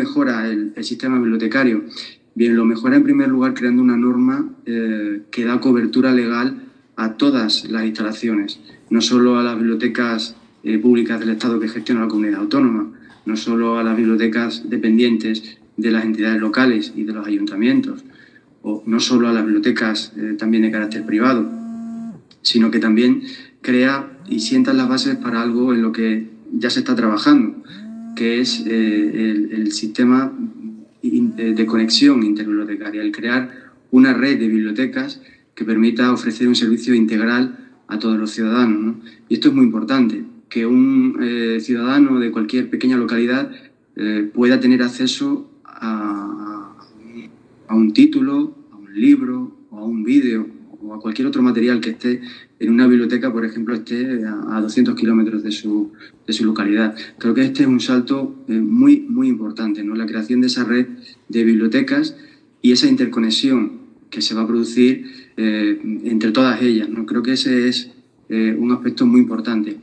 mejora el sistema bibliotecario? Bien, lo mejora en primer lugar creando una norma que da cobertura legal a todas las instalaciones, no solo a las bibliotecas públicas del Estado que gestiona la comunidad autónoma, no solo a las bibliotecas dependientes de las entidades locales y de los ayuntamientos, o no solo a las bibliotecas también de carácter privado, sino que también crea y sienta las bases para algo en lo que ya se está trabajando, que es el sistema de conexión interbibliotecaria, el crear una red de bibliotecas que permita ofrecer un servicio integral a todos los ciudadanos, ¿no? Y esto es muy importante, que un ciudadano de cualquier pequeña localidad pueda tener acceso a un título, a un libro o a un vídeo o a cualquier otro material que esté en una biblioteca, por ejemplo, esté a 200 kilómetros de su localidad. Creo que este es un salto muy, muy importante, ¿no? La creación de esa red de bibliotecas y esa interconexión que se va a producir entre todas ellas, ¿no? Creo que ese es un aspecto muy importante.